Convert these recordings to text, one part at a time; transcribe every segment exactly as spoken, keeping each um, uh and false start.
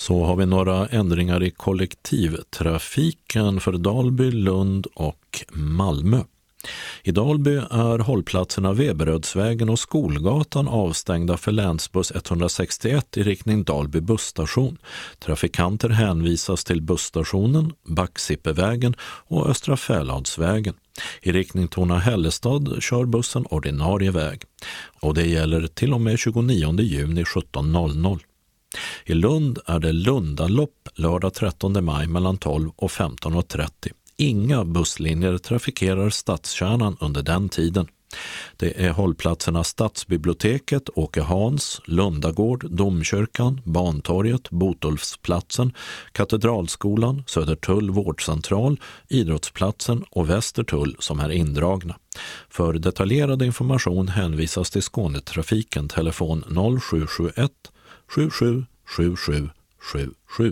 Så har vi några ändringar i kollektivtrafiken för Dalby, Lund och Malmö. I Dalby är hållplatserna Veberödsvägen och Skolgatan avstängda för länsbuss etthundrasextioett i riktning Dalby busstation. Trafikanter hänvisas till busstationen, Backsippevägen och Östra Fäladsvägen. I riktning Torna-Hällestad kör bussen ordinarie väg. Och det gäller till och med tjugonionde juni sjutton noll noll. I Lund är det Lundalopp lördag trettonde maj mellan tolv och femton trettio. Inga busslinjer trafikerar stadskärnan under den tiden. Det är hållplatserna Stadsbiblioteket, Åke Hans, Lundagård, Domkyrkan, Bantorget, Botolfsplatsen, Katedralskolan, Södertull vårdcentral, Idrottsplatsen och Västertull som är indragna. För detaljerad information hänvisas till Skånetrafiken telefon noll sju sju ett sju sju sju sju sju sju.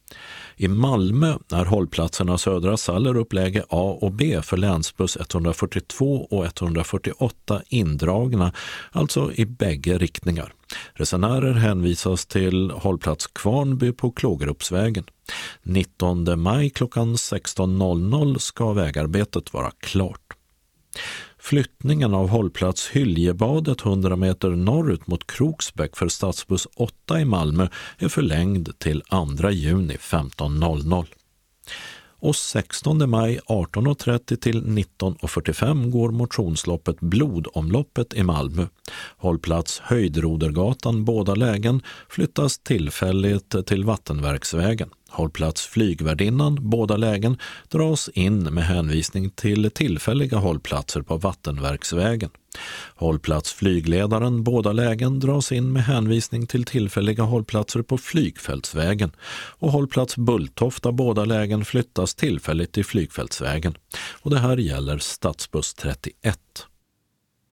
I Malmö är hållplatserna Södra Salleruppläge A och B för länsbuss etthundrafyrtiotvå och etthundrafyrtioåtta indragna, alltså i bägge riktningar. Resenärer hänvisas till hållplats Kvarnby på Klågerupsvägen. nittonde maj klockan sexton noll noll ska vägarbetet vara klart. Flyttningen av hållplats Hyljebadet hundra meter norrut mot Kroksbäck för stadsbuss åtta i Malmö är förlängd till andra juni femton noll noll. Och sextonde maj arton trettio till nitton fyrtiofem går motionsloppet Blodomloppet i Malmö. Hållplats Höjdrodergatan båda lägen flyttas tillfälligt till Vattenverksvägen. Hållplats Flygvärdinnan båda lägen dras in med hänvisning till tillfälliga hållplatser på Vattenverksvägen. Hållplats Flygledaren båda lägen dras in med hänvisning till tillfälliga hållplatser på Flygfältsvägen. Och hållplats Bulltofta båda lägen flyttas tillfälligt till Flygfältsvägen. Och det här gäller stadsbuss trettioett.